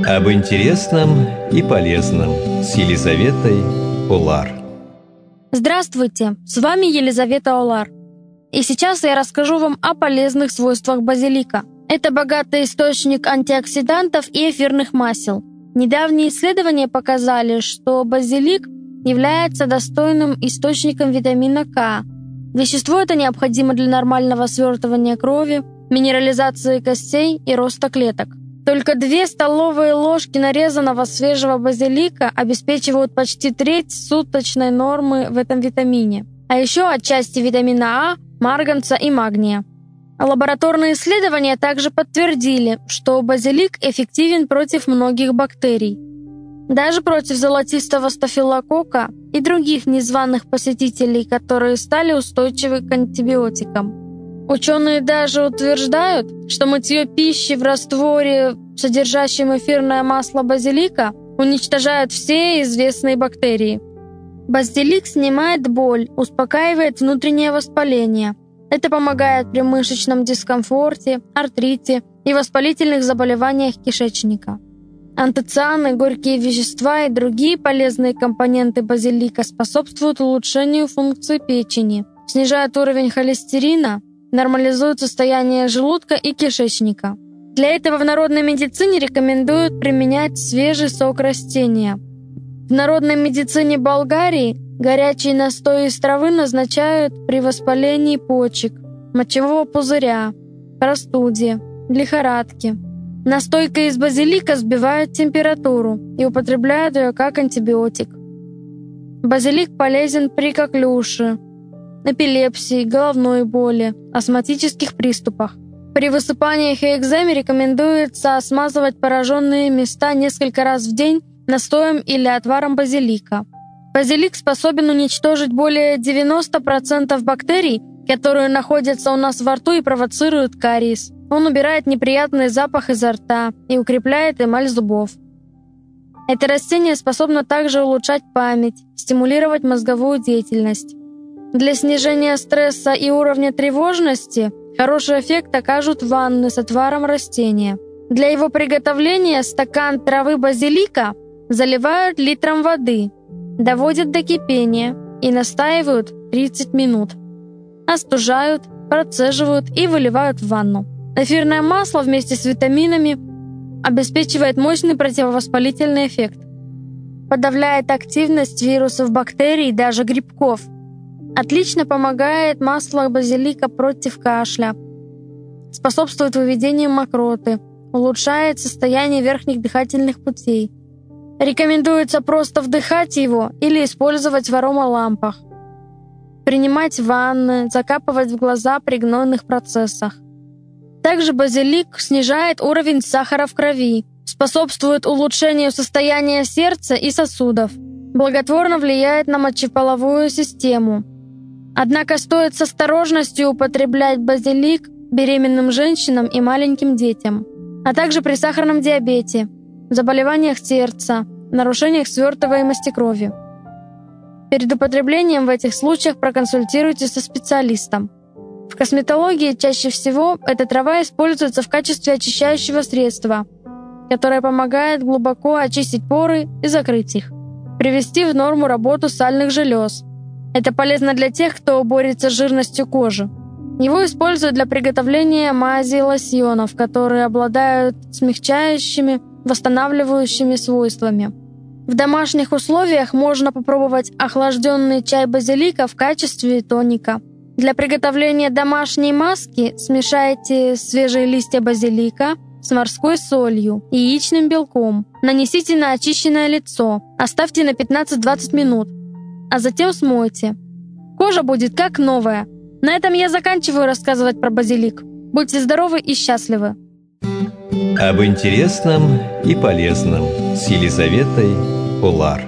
Об интересном и полезном с Елизаветой Олар. Здравствуйте, с вами Елизавета Олар. И сейчас я расскажу вам о полезных свойствах базилика. Это богатый источник антиоксидантов и эфирных масел. Недавние исследования показали, что базилик является достойным источником витамина К. Вещество это необходимо для нормального свертывания крови, минерализации костей и роста клеток. Только 2 столовые ложки нарезанного свежего базилика обеспечивают почти треть суточной нормы в этом витамине. А еще отчасти витамина А, марганца и магния. Лабораторные исследования также подтвердили, что базилик эффективен против многих бактерий. Даже против золотистого стафилококка и других незваных посетителей, которые стали устойчивы к антибиотикам. Ученые даже утверждают, что мытье пищи в растворе, содержащем эфирное масло базилика, уничтожает все известные бактерии. Базилик снимает боль, успокаивает внутреннее воспаление. Это помогает при мышечном дискомфорте, артрите и воспалительных заболеваниях кишечника. Антоцианы, горькие вещества и другие полезные компоненты базилика способствуют улучшению функции печени, снижают уровень холестерина, нормализуют состояние желудка и кишечника. Для этого в народной медицине рекомендуют применять свежий сок растения. В народной медицине Болгарии горячий настой из травы назначают при воспалении почек, мочевого пузыря, простуде, лихорадке. Настойка из базилика сбивает температуру и употребляют ее как антибиотик. Базилик полезен при коклюше, эпилепсии, головной боли, астматических приступах. При высыпаниях и экземе рекомендуется смазывать пораженные места несколько раз в день настоем или отваром базилика. Базилик способен уничтожить более 90% бактерий, которые находятся у нас во рту и провоцируют кариес. Он убирает неприятный запах изо рта и укрепляет эмаль зубов. Это растение способно также улучшать память, стимулировать мозговую деятельность. Для снижения стресса и уровня тревожности хороший эффект окажут ванны с отваром растения. Для его приготовления стакан травы базилика заливают литром воды, доводят до кипения и настаивают 30 минут. Остужают, процеживают и выливают в ванну. Эфирное масло вместе с витаминами обеспечивает мощный противовоспалительный эффект. Подавляет активность вирусов, бактерий, даже грибков. Отлично помогает масло базилика против кашля. Способствует выведению мокроты. Улучшает состояние верхних дыхательных путей. Рекомендуется просто вдыхать его или использовать в аромалампах. Принимать ванны, закапывать в глаза при гнойных процессах. Также базилик снижает уровень сахара в крови, способствует улучшению состояния сердца и сосудов, благотворно влияет на мочеполовую систему. Однако стоит с осторожностью употреблять базилик беременным женщинам и маленьким детям, а также при сахарном диабете, заболеваниях сердца, нарушениях свертываемости крови. Перед употреблением в этих случаях проконсультируйтесь со специалистом. В косметологии чаще всего эта трава используется в качестве очищающего средства, которое помогает глубоко очистить поры и закрыть их, привести в норму работу сальных желез. Это полезно для тех, кто борется с жирностью кожи. Его используют для приготовления мазей и лосьонов, которые обладают смягчающими, восстанавливающими свойствами. В домашних условиях можно попробовать охлажденный чай базилика в качестве тоника. Для приготовления домашней маски смешайте свежие листья базилика с морской солью и яичным белком. Нанесите на очищенное лицо, оставьте на 15-20 минут, а затем смойте. Кожа будет как новая. На этом я заканчиваю рассказывать про базилик. Будьте здоровы и счастливы. Об интересном и полезном с Елизаветой Олар.